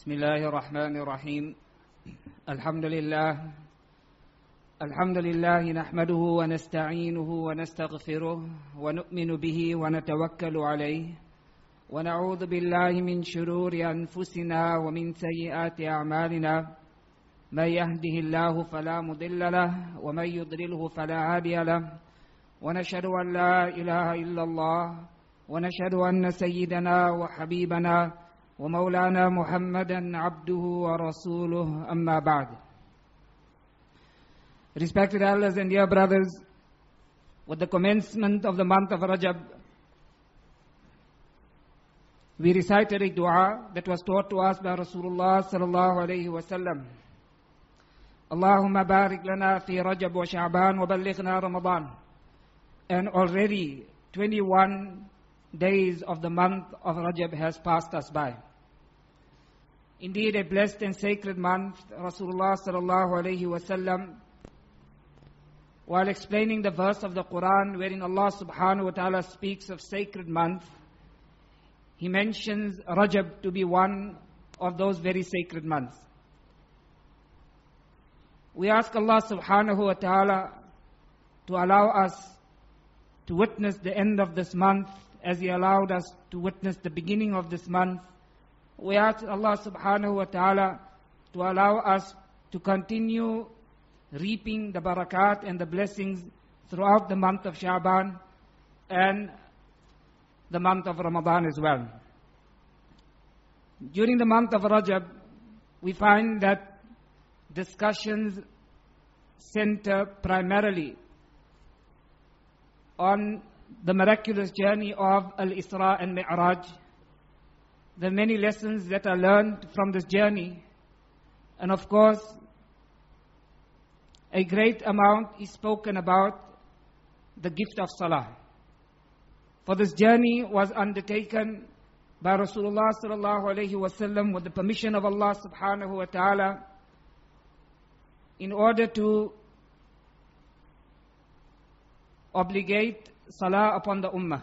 بسم الله الرحمن الرحيم. الحمد لله نحمده ونستعينه ونستغفره ونؤمن به ونتوكل عليه ونعوذ بالله من شرور أنفسنا ومن سيئات أعمالنا. من يهده الله فلا مضل له ومن يضلله فلا هادي له، ونشهد أن لا إله إلا الله ونشهد أن سيدنا وحبيبنا ومولانا محمدا عبده ورسوله أما بعد. Respected elders and dear brothers, with the commencement of the month of Rajab, we recited a dua that was taught to us by Rasulullah sallallahu alayhi wa sallam. Allahumma barik lana fi Rajab wa Sha'ban wa ballighna Ramadan. And already 21 days of the month of Rajab has passed us by. Indeed, a blessed and sacred month. Rasulullah sallallahu alayhi wa sallam, while explaining the verse of the Quran wherein Allah subhanahu wa ta'ala speaks of sacred month, He mentions Rajab to be one of those very sacred months. We ask Allah subhanahu wa ta'ala to allow us to witness the end of this month as He allowed us to witness the beginning of this month. We ask Allah subhanahu wa ta'ala to allow us to continue reaping the barakat and the blessings throughout the month of Sha'ban and the month of Ramadan as well. During the month of Rajab, we find that discussions center primarily on the miraculous journey of Al-Isra and Mi'raj, the many lessons that are learned from this journey, and of course, a great amount is spoken about the gift of Salah. For this journey was undertaken by Rasulullah sallallahu alayhi wa sallam with the permission of Allah subhanahu wa ta'ala in order to obligate Salah upon the Ummah.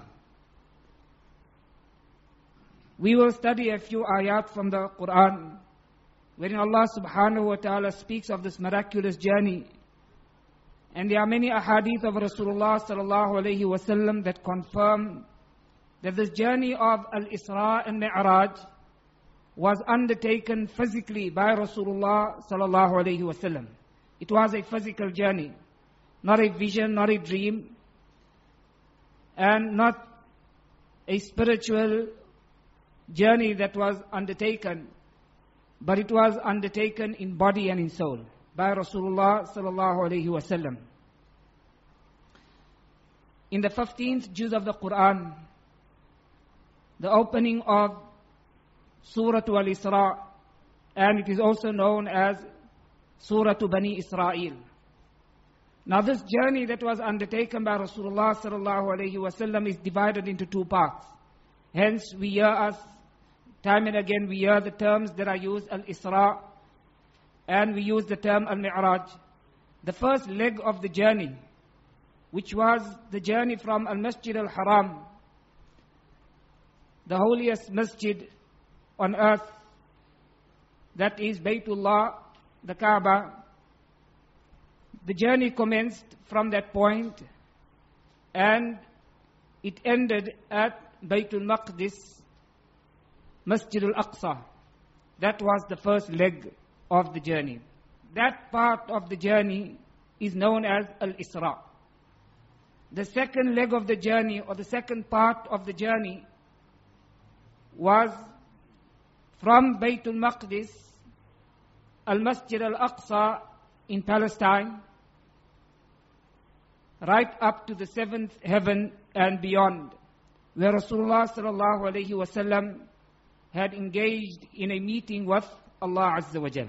We will study a few ayat from the Quran wherein Allah subhanahu wa ta'ala speaks of this miraculous journey. And there are many ahadith of Rasulullah sallallahu alayhi wa sallam that confirm that this journey of Al-Isra and Mi'raj was undertaken physically by Rasulullah sallallahu alayhi wa sallam. It was a physical journey, not a vision, not a dream, and not a spiritual journey that was undertaken, but it was undertaken in body and in soul by Rasulullah sallallahu alayhi wa sallam. In the 15th juz of the Quran, the opening of Surah Al-Isra, and it is also known as Surah Bani Israel. Now this journey that was undertaken by Rasulullah sallallahu alayhi wa sallam is divided into two parts. Hence we hear time and again we hear the terms that are used, Al-Isra, and we use the term Al-Mi'raj. The first leg of the journey, which was the journey from Al-Masjid Al-Haram, the holiest masjid on earth, that is Baytullah, the Kaaba. The journey commenced from that point and it ended at Baytul Maqdis, Masjid Al-Aqsa. That was the first leg of the journey. That part of the journey is known as Al-Isra. The second leg of the journey, or the second part of the journey, was from Baytul Maqdis, Al-Masjid Al-Aqsa in Palestine, right up to the seventh heaven and beyond, where Rasulullah sallallahu alayhi wa sallam had engaged in a meeting with Allah Azza wa Jal.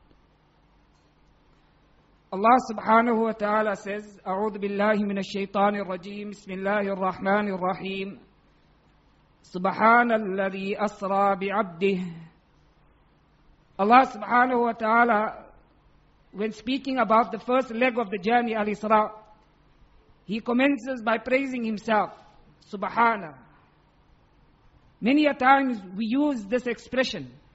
Allah subhanahu wa ta'ala says, أعوذ بالله من الشيطان الرجيم بسم الله الرحمن الرحيم سبحان الذي أسرى بعبده. Allah subhanahu wa ta'ala, when speaking about the first leg of the journey, Al-Isra, He commences by praising Himself, Subhana. Many a times we use this expression,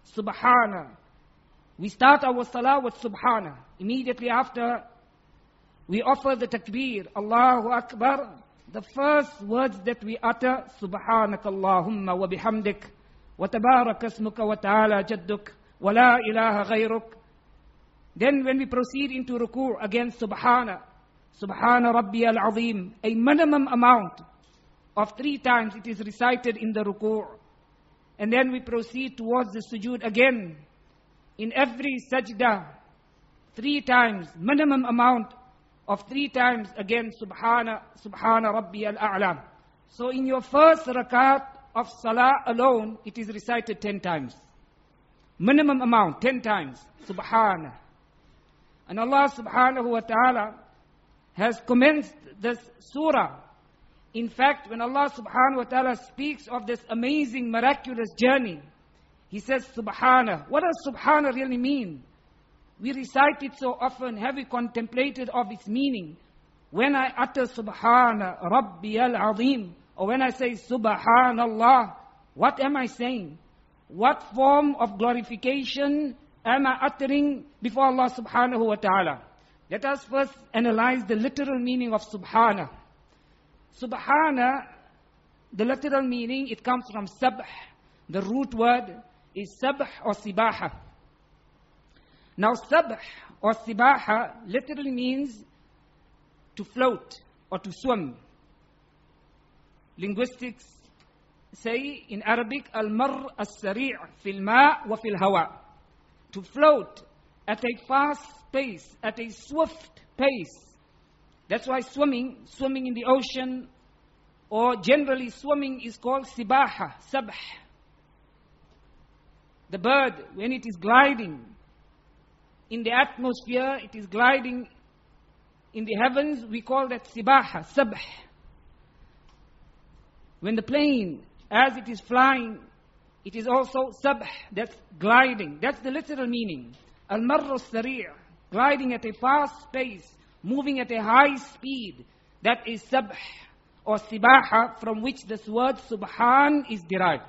Subhana. We start our salah with Subhana. Immediately after, we offer the takbir, Allahu Akbar. The first words that we utter, Subhanakallahumma wa bihamdik, wa tabarak asmuka wa ta'ala jadduk, wa la ilaha ghayruk. Then when we proceed into ruku', again Subhana Rabbi al-Azim. A minimum amount of 3 times it is recited in the ruku'. And then we proceed towards the sujood again. In every sajda, 3 times, minimum amount of 3 times, again Subhana Rabbi al-A'la. So in your first rakat of salah alone, it is recited 10 times. Minimum amount, 10 times, Subhana. And Allah subhanahu wa ta'ala has commenced this surah. In fact, when Allah subhanahu wa ta'ala speaks of this amazing, miraculous journey, He says Subhana. What does Subhana really mean? We recite it so often. Have we contemplated of its meaning? When I utter Subhana Rabbi al-Azim, or when I say Subhanallah, what am I saying? What form of glorification am I uttering before Allah subhanahu wa ta'ala? Let us first analyze the literal meaning of Subhana. Subhana, the literal meaning, it comes from Sabh. The root word is Sabh or Sibaha. Now Sabh or Sibaha literally means to float or to swim. Linguistics say in Arabic, Al-Mar As-Sari' fil Ma' wa fil Hawa. To float at a fast pace, at a swift pace. That's why swimming in the ocean, or generally swimming, is called Sibaha, Sabh. The bird, when it is gliding in the atmosphere, it is gliding in the heavens, we call that Sibaha, Sabh. When the plane, as it is flying, it is also Sabh, that's gliding. That's the literal meaning. Al-Marru Sari', gliding at a fast pace, moving at a high speed. That is Sabh or Sibaha, from which this word Subhan is derived.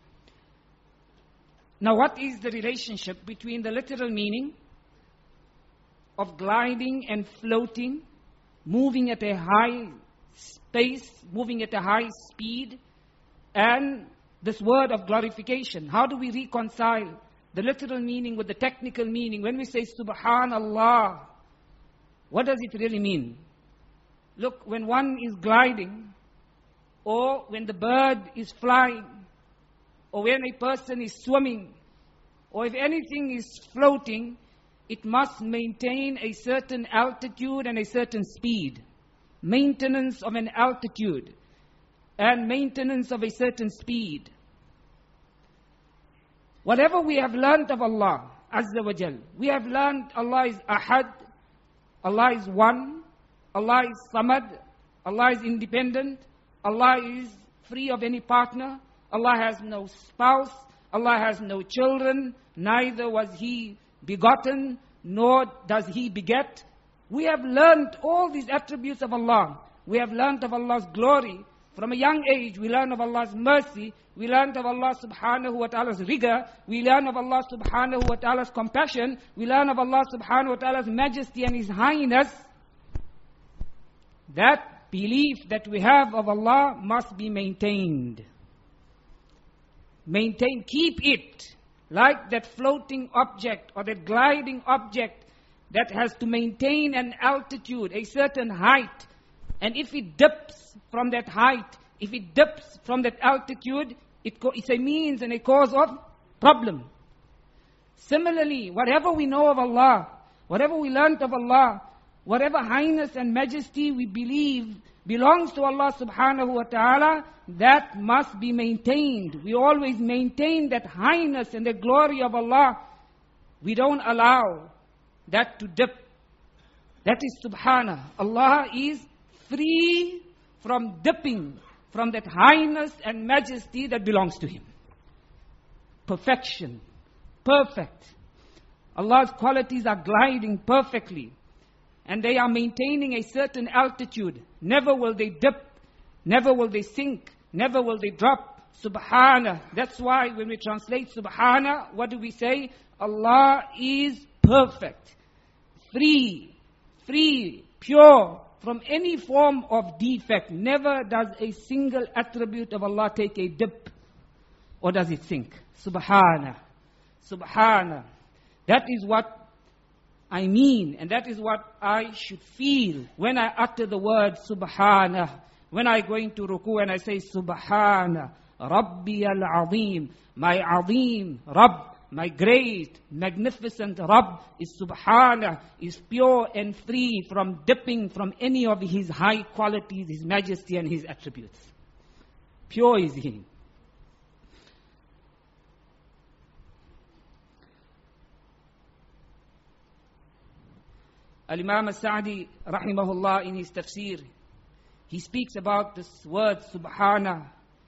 Now what is the relationship between the literal meaning of gliding and floating, moving at a high pace, moving at a high speed, and this word of glorification? How do we reconcile the literal meaning with the technical meaning? When we say Subhanallah, what does it really mean? Look, when one is gliding, or when the bird is flying, or when a person is swimming, or if anything is floating, it must maintain a certain altitude and a certain speed. Maintenance of an altitude and maintenance of a certain speed. Whatever we have learnt of Allah Azza wa Jal, we have learnt Allah is Ahad, Allah is One, Allah is Samad, Allah is independent, Allah is free of any partner, Allah has no spouse, Allah has no children, neither was He begotten, nor does He beget. We have learnt all these attributes of Allah. We have learnt of Allah's glory. From a young age, we learn of Allah's mercy. We learn of Allah subhanahu wa ta'ala's rigor. We learn of Allah subhanahu wa ta'ala's compassion. We learn of Allah subhanahu wa ta'ala's majesty and His highness. That belief that we have of Allah must be maintained. Maintain, keep it like that floating object or that gliding object that has to maintain an altitude, a certain height. And if it dips from that height, if it dips from that altitude, it's a means and a cause of problem. Similarly, whatever we know of Allah, whatever we learnt of Allah, whatever highness and majesty we believe belongs to Allah subhanahu wa ta'ala, that must be maintained. We always maintain that highness and the glory of Allah. We don't allow that to dip. That is subhana. Allah is free from dipping from that highness and majesty that belongs to Him. Perfection. Perfect. Allah's qualities are gliding perfectly. And they are maintaining a certain altitude. Never will they dip. Never will they sink. Never will they drop. Subhana. That's why when we translate Subhana, what do we say? Allah is perfect, free, pure from any form of defect. Never does a single attribute of Allah take a dip, or does it sink. Subhana. Subhana. That is what I mean, and that is what I should feel when I utter the word Subhana. When I go into ruku and I say Subhana Rabbi al-Azim, my Azim Rabb, my great, magnificent Rabb is Subhana, is pure and free from dipping from any of His high qualities, His majesty and His attributes. Pure is He. Al-Imam al-Sa'di, rahimahullah, in his tafsir, he speaks about this word, Subhana.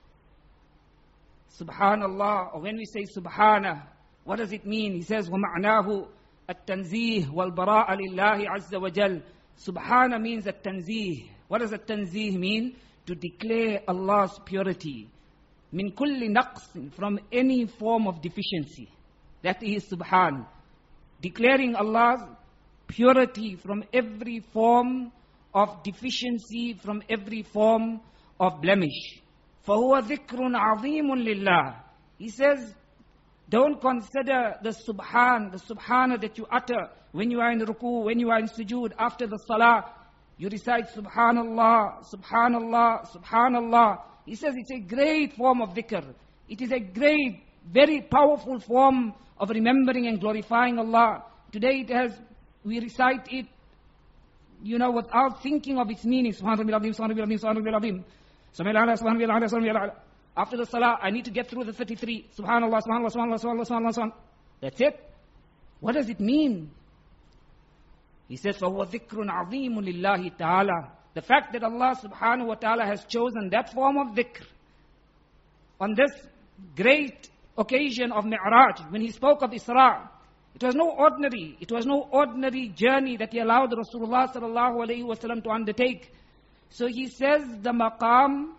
Subhanallah, or when we say Subhana, what does it mean? He says, وَمَعْنَاهُ التَّنْزِيهِ وَالْبَرَاءَ لِلَّهِ عَزَّ وَجَلَّ. Subhana means التنزيه. What does التنزيه mean? To declare Allah's purity. مِن كُلِّ نَقْصٍ, from any form of deficiency. That is Subhan. Declaring Allah's purity from every form of deficiency, from every form of blemish. فَهُوَ ذِكْرٌ عَظِيمٌ لِلَّهِ. He says, don't consider the subhana that you utter when you are in ruku, when you are in sujood, after the salah. You recite subhanallah, subhanallah, subhanallah. He says it's a great form of dhikr. It is a great, very powerful form of remembering and glorifying Allah. Today we recite it, without thinking of its meaning. Subhanallah, subhanallah, subhanallah, subhanallah, subhanallah, subhanallah. After the salah, I need to get through the 33. Subhanallah, subhanallah, subhanallah, subhanallah, subhanallah, subhanallah. That's it. What does it mean? He says, فَهُوَ ذِكْرٌ عَظِيمٌ لِلَّهِ تَعَالَى. The fact that Allah subhanahu wa ta'ala has chosen that form of dhikr on this great occasion of Mi'raj, when He spoke of Isra, it was no ordinary journey that He allowed Rasulullah sallallahu alayhi wa sallam to undertake. So He says the maqam,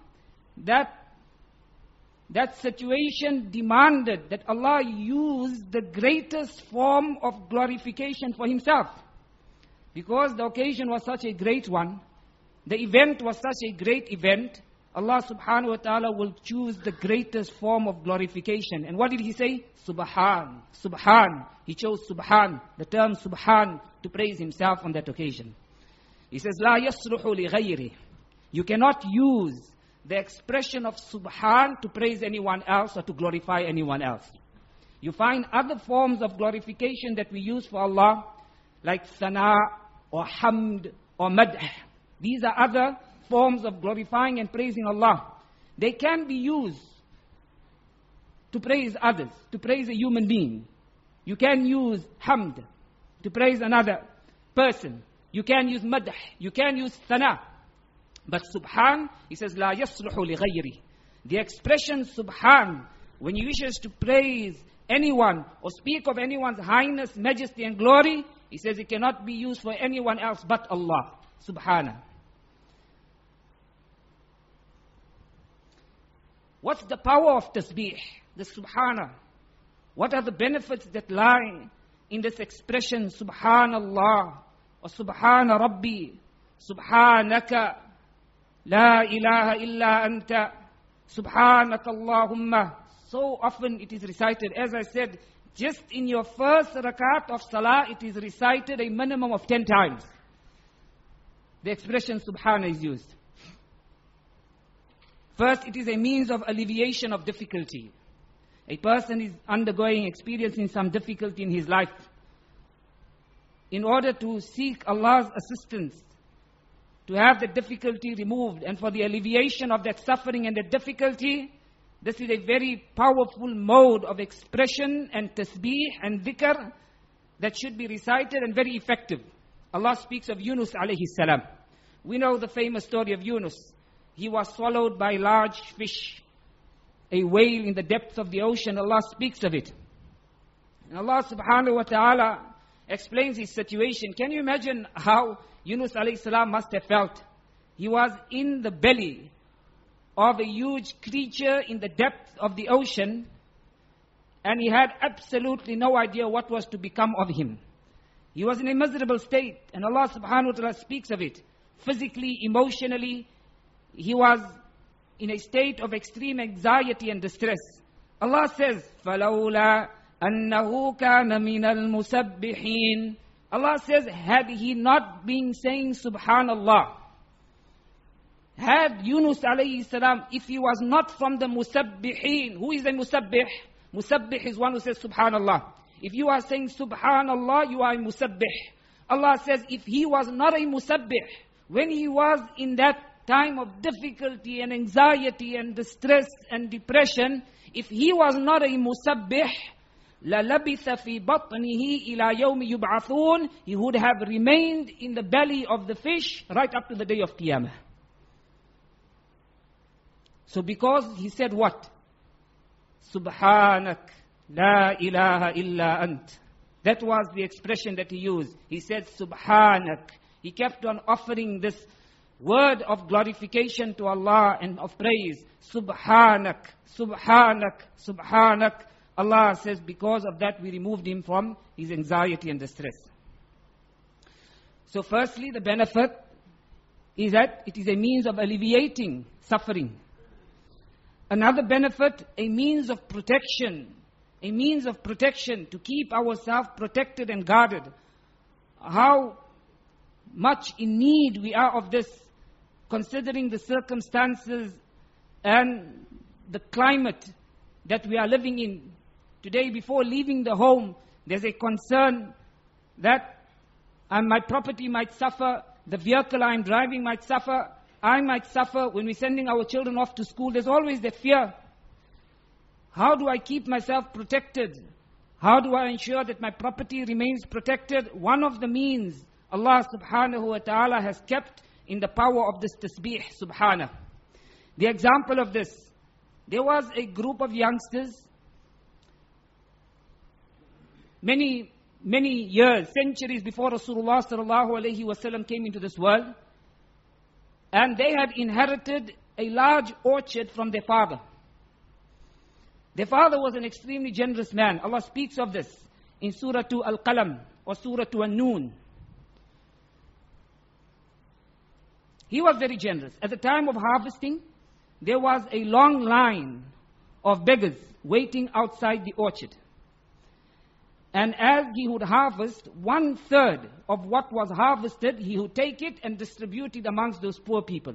that situation demanded that Allah use the greatest form of glorification for Himself. Because the occasion was such a great one, the event was such a great event, Allah subhanahu wa ta'ala will choose the greatest form of glorification. And what did He say? Subhan. Subhan. He chose Subhan, the term Subhan, to praise Himself on that occasion. He says, La yasluhu li ghayri. You cannot use the expression of Subhan to praise anyone else or to glorify anyone else. You find other forms of glorification that we use for Allah, like Sana or Hamd or Madh. These are other forms of glorifying and praising Allah. They can be used to praise others, to praise a human being. You can use Hamd to praise another person. You can use Madh. You can use Sana. But Subhan, he says, La yasluhu li ghayri. The expression Subhan, when he wishes to praise anyone or speak of anyone's highness, majesty and glory, he says it cannot be used for anyone else but Allah. Subhana. What's the power of tasbih, the Subhana? What are the benefits that lie in this expression, Subhanallah, or Subhana Rabbi, Subhanaka, La ilaha illa anta, Subhanaka Allahumma. So often it is recited. As I said, just in your first rakat of salah, it is recited a minimum of 10 times. The expression Subhana is used. First, it is a means of alleviation of difficulty. A person is experiencing some difficulty in his life. In order to seek Allah's assistance, to have the difficulty removed, and for the alleviation of that suffering and the difficulty, this is a very powerful mode of expression and tasbih and dhikr that should be recited and very effective. Allah speaks of Yunus alayhi salam. We know the famous story of Yunus. He was swallowed by large fish, a whale in the depths of the ocean. Allah speaks of it. And Allah subhanahu wa ta'ala explains his situation. Can you imagine how Yunus alayhi salam must have felt? He was in the belly of a huge creature in the depth of the ocean, and he had absolutely no idea what was to become of him. He was in a miserable state, and Allah subhanahu wa ta'ala speaks of it. Physically, emotionally, he was in a state of extreme anxiety and distress. Allah says, فَلَوْلَا أَنَّهُ كَانَ مِنَ الْمُسَبِّحِينَ. Allah says, had he not been saying Subhanallah, had Yunus alayhi salam, if he was not from the Musabbihin. Who is a Musabbih? Musabbih is one who says Subhanallah. If you are saying Subhanallah, you are a Musabbih. Allah says, if he was not a Musabbih, when he was in that time of difficulty and anxiety and distress and depression, if he was not a Musabbih, لَلَبِثَ فِي بَطْنِهِ إِلَى يَوْمِ يُبْعَثُونَ, he would have remained in the belly of the fish right up to the day of Qiyamah. So because he said what? Subhanak, la ilaha illa ant. That was the expression that he used. He said Subhanak. He kept on offering this word of glorification to Allah and of praise. Subhanak, Subhanak, Subhanak. Allah says because of that we removed him from his anxiety and distress. So firstly, the benefit is that it is a means of alleviating suffering. Another benefit, a means of protection. A means of protection to keep ourselves protected and guarded. How much in need we are of this, considering the circumstances and the climate that we are living in. Today, before leaving the home, there's a concern that my property might suffer, the vehicle I'm driving might suffer, I might suffer. When we're sending our children off to school, there's always the fear. How do I keep myself protected? How do I ensure that my property remains protected? One of the means Allah subhanahu wa ta'ala has kept in the power of this tasbih, subhanah. The example of this, there was a group of youngsters, many years, centuries before Rasulullah sallallahu alayhi wasallam came into this world, and they had inherited a large orchard from their father. Their father was an extremely generous man. Allah speaks of this in Surah Al-Qalam or Surah An-Noon. He was very generous. At the time of harvesting, there was a long line of beggars waiting outside the orchard. And as he would harvest, 1/3 of what was harvested, he would take it and distribute it amongst those poor people.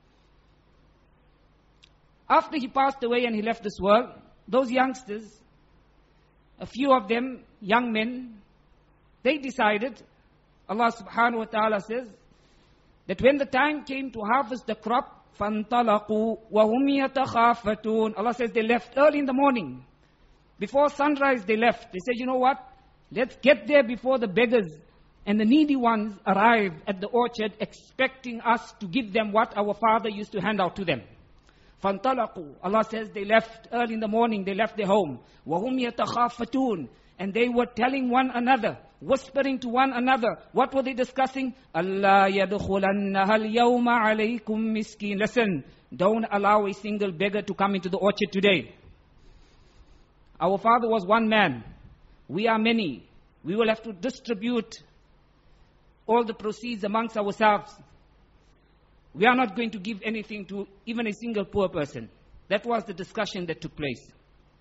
After he passed away and he left this world, those youngsters, a few of them, young men, they decided, Allah subhanahu wa ta'ala says, that when the time came to harvest the crop, فَانْطَلَقُوا وَهُمْ يَتَخَافَتُونَ. Allah says they left early in the morning. Before sunrise they left. They said, you know what? Let's get there before the beggars and the needy ones arrive at the orchard, expecting us to give them what our father used to hand out to them. فَانْطَلَقُوا. Allah says they left early in the morning, they left their home. وَهُمْ يَتَخَافَتُونَ. And they were telling one another, whispering to one another. What were they discussing? أَلَّا يَدْخُلَنَّهَا الْيَوْمَ عَلَيْكُمْ مِسْكِينَ. Listen, don't allow a single beggar to come into the orchard today. Our father was one man. We are many. We will have to distribute all the proceeds amongst ourselves. We are not going to give anything to even a single poor person. That was the discussion that took place.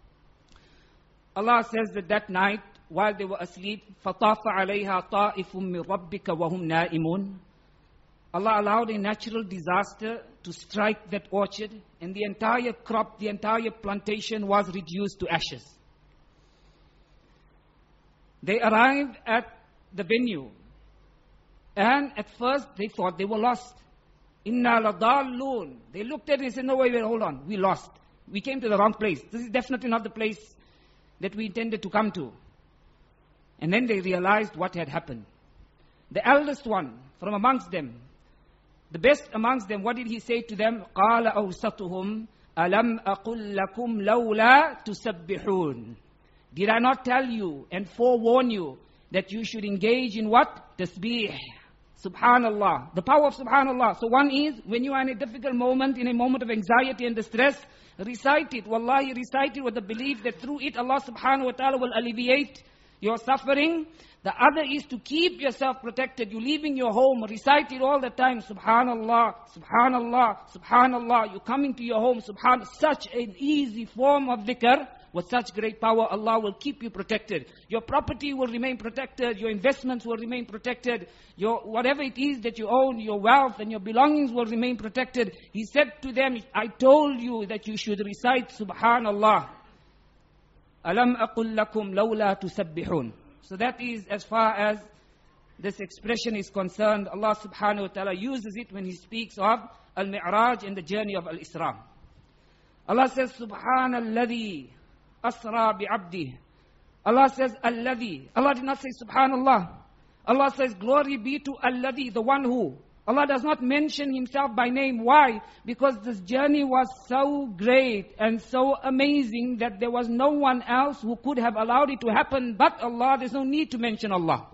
Allah says that night, while they were asleep, فَطَافَ عَلَيْهَا طَائِفٌ مِّن رَبِّكَ وَهُمْ نَائِمُونَ. Allah allowed a natural disaster to strike that orchard, and the entire crop, the entire plantation was reduced to ashes. They arrived at the venue, and at first they thought they were lost. Inna ladallun. They looked at it and said, no, wait, hold on, we lost. We came to the wrong place. This is definitely not the place that we intended to come to. And then they realized what had happened. The eldest one from amongst them, the best amongst them, what did he say to them? قَالَ أَوْسَطُهُمْ أَلَمْ أَقُلْ لَكُمْ لَوْلَا تُسَبِّحُونَ. Did I not tell you and forewarn you that you should engage in what? Tasbih. Subhanallah. The power of Subhanallah. So one is, when you are in a difficult moment, in a moment of anxiety and distress, recite it. Wallahi, recite it with the belief that through it Allah subhanahu wa ta'ala will alleviate your suffering. The other is to keep yourself protected. You leaving your home, recite it all the time. Subhanallah, Subhanallah, Subhanallah. You coming to your home, Subhanallah. Such an easy form of dhikr. With such great power, Allah will keep you protected. Your property will remain protected. Your investments will remain protected. Your whatever it is that you own, your wealth and your belongings will remain protected. He said to them, I told you that you should recite Subhanallah. Alam aqul lakum lawla tusabbihun. So that is as far as this expression is concerned. Allah subhanahu wa ta'ala uses it when He speaks of Al-Mi'raj and the journey of Al-Isra. Allah says, Subhanalladhi asra bi'abdih. Allah says, Alladhi. Allah did not say Subhanallah. Allah says, glory be to Alladhi, the one who. Allah does not mention Himself by name. Why? Because this journey was so great and so amazing that there was no one else who could have allowed it to happen but Allah. There's no need to mention Allah.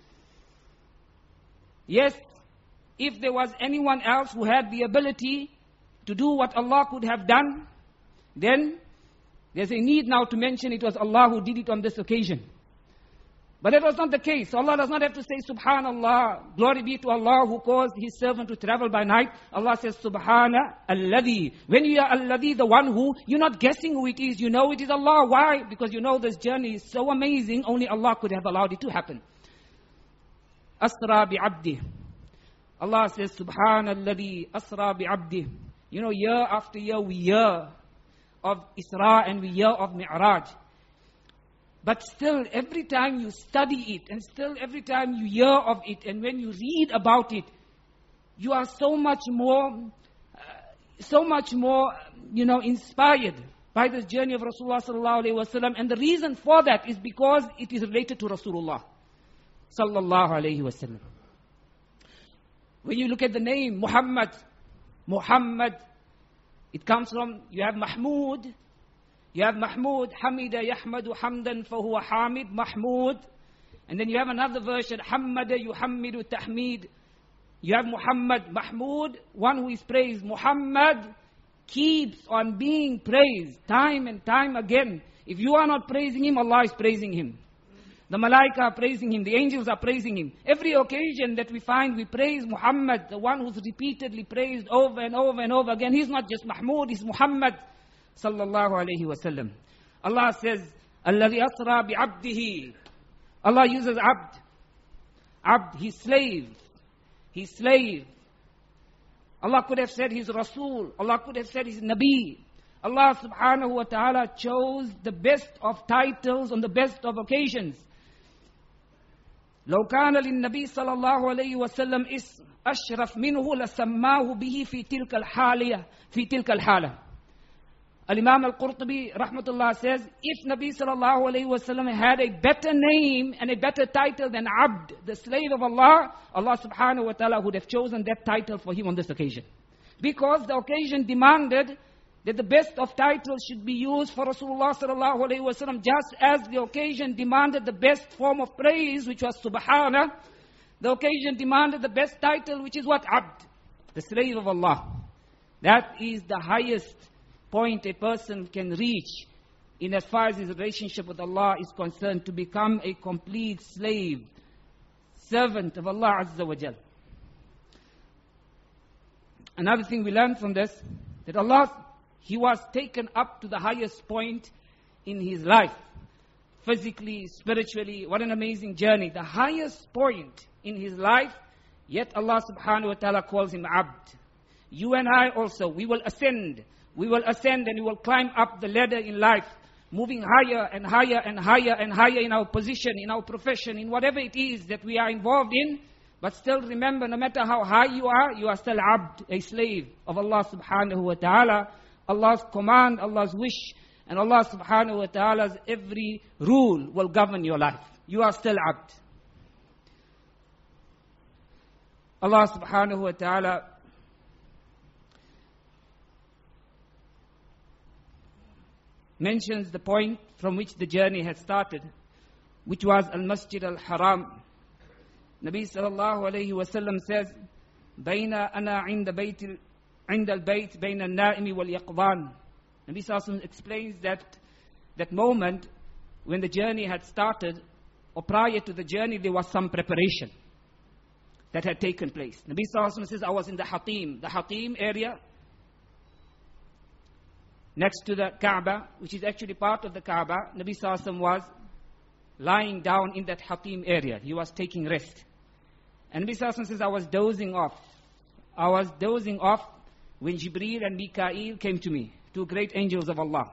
Yes, if there was anyone else who had the ability to do what Allah could have done, then there's a need now to mention it was Allah who did it on this occasion. But that was not the case. So Allah does not have to say Subhanallah, glory be to Allah who caused His servant to travel by night. Allah says Subhana Alladhi. When you are Alladhi, the one who, you're not guessing who it is, you know it is Allah. Why? Because you know this journey is so amazing, only Allah could have allowed it to happen. Asra bi'abdih. Allah says Subhanalladhi asra bi'abdih. You know, year after year we hear of Isra and we hear of Mi'raj. But still, every time you study it, and still every time you hear of it, and when you read about it, you are so much more, inspired by this journey of Rasulullah sallallahu alaihi wasallam. And the reason for that is because it is related to Rasulullah sallallahu alaihi wasallam. When you look at the name Muhammad, it comes from, you have Mahmud, Hamida Yahmadu Hamdan Fahuwa Hamid, Mahmud. And then you have another version, Hammada Yuhammidu Tahmid. You have Muhammad, Mahmud, one who is praised. Muhammad keeps on being praised time and time again. If you are not praising him, Allah is praising him. The Malaika are praising him, the angels are praising him. Every occasion that we find, we praise Muhammad, the one who's repeatedly praised over and over and over again. He's not just Mahmud, he's Muhammad sallallahu alayhi wa sallam. Allah says, Alladhi asra bi'abdihi. Allah uses abd. Abd, his slave. His slave. Allah could have said his Rasul. Allah could have said his Nabi. Allah subhanahu wa ta'ala chose the best of titles on the best of occasions. لو كان للنبي صلى الله عليه وسلم اسم أشرف منه لسماه به في تلك الحالة. Al-Imam Al-Qurtubi rahmatullah says, if Nabi sallallahu alayhi wa sallam had a better name and a better title than Abd, the slave of Allah, Allah subhanahu wa ta'ala would have chosen that title for him on this occasion. Because the occasion demanded that the best of titles should be used for Rasulullah sallallahu alayhi wa sallam, just as the occasion demanded the best form of praise, which was Subhana. The occasion demanded the best title, which is what? Abd, the slave of Allah. That is the highest point a person can reach in as far as his relationship with Allah is concerned, to become a complete slave, servant of Allah Azza wa Jal. Another thing we learn from this, that Allah, He was taken up to the highest point in His life, physically, spiritually. What an amazing journey. The highest point in His life, yet Allah subhanahu wa ta'ala calls Him Abd. You and I also, we will ascend and we will climb up the ladder in life, moving higher and higher and higher and higher in our position, in our profession, in whatever it is that we are involved in. But still remember, no matter how high you are still Abd, a slave of Allah subhanahu wa ta'ala. Allah's command, Allah's wish, and Allah subhanahu wa ta'ala's every rule will govern your life. You are still Abd. Allah subhanahu wa ta'ala mentions the point from which the journey had started, which was Al-Masjid Al-Haram. Nabi sallallahu alayhi wa sallam says, بَيْنَ أَنَا عِنْدَ الْبَيْتِ بَيْنَ النَّائِمِ وَالْيَقْظَانِ. Nabi sallallahu alayhi wa sallam explains that moment when the journey had started, or prior to the journey, there was some preparation that had taken place. Nabi sallallahu alayhi wa sallam says, I was in the Hatim area, next to the Kaaba, which is actually part of the Kaaba. Nabi sallallahu alayhi wa sallam was lying down in that Hatim area. He was taking rest. And Nabi sallallahu alayhi wa sallam says, I was dozing off when Jibreel and Mikael came to me, two great angels of Allah.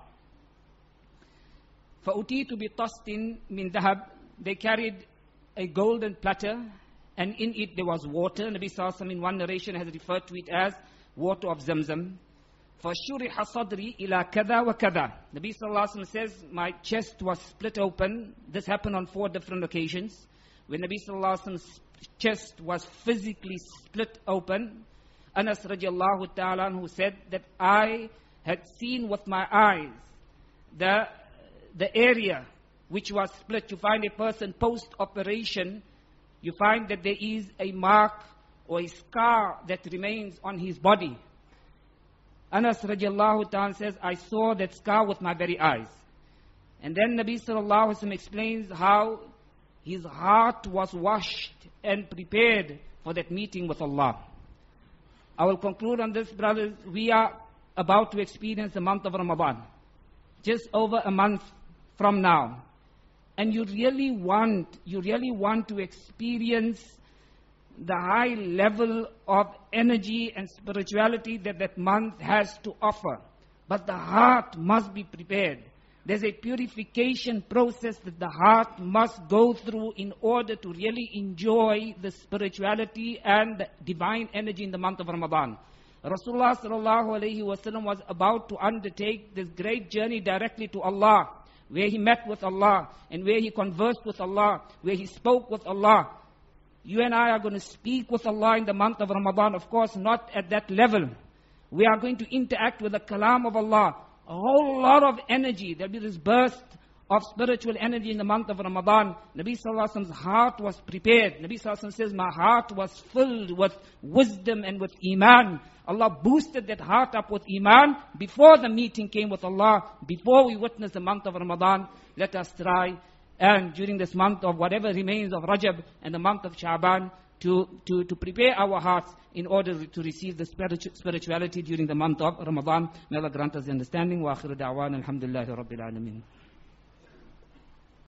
فَأُتِيتُ بِطَسْتٍ مِّن ذَهَبٍ. They carried a golden platter, and in it there was water. Nabi sallallahu alayhi wa sallam in one narration has referred to it as water of Zamzam. فَشُرِحَ صَدْرِي إِلَى كَذَا وَكَذَا. Nabi sallallahu alayhi wa sallam says, my chest was split open. This happened on 4 different occasions. When Nabi sallallahu alayhi wa sallam's chest was physically split open, Anas radiallahu ta'ala who said that I had seen with my eyes the area which was split. You find a person post-operation, you find that there is a mark or a scar that remains on his body. Anas radiallahu ta'ala says, I saw that scar with my very eyes. And then Nabi sallallahu alayhi wa sallam explains how his heart was washed and prepared for that meeting with Allah. I will conclude on this, brothers. We are about to experience the month of Ramadan, just over a month from now. And you really want to experience the high level of energy and spirituality that month has to offer. But the heart must be prepared. There's a purification process that the heart must go through in order to really enjoy the spirituality and the divine energy in the month of Ramadan. Rasulullah sallallahu alayhi wa sallam was about to undertake this great journey directly to Allah, where he met with Allah and where he conversed with Allah, where he spoke with Allah. You and I are going to speak with Allah in the month of Ramadan, of course not at that level. We are going to interact with the kalam of Allah. A whole lot of energy. There will be this burst of spiritual energy in the month of Ramadan. Nabi sallallahu alaihi wasallam's heart was prepared. Nabi sallallahu alaihi wasallam says, my heart was filled with wisdom and with iman. Allah boosted that heart up with iman before the meeting came with Allah, before we witnessed the month of Ramadan. Let us try, and during this month of whatever remains of Rajab and the month of Sha'ban, to prepare our hearts in order to receive the spirituality during the month of Ramadan. May Allah grant us the understanding. Wa akhiru da'wana alhamdulillahi rabbil alameen.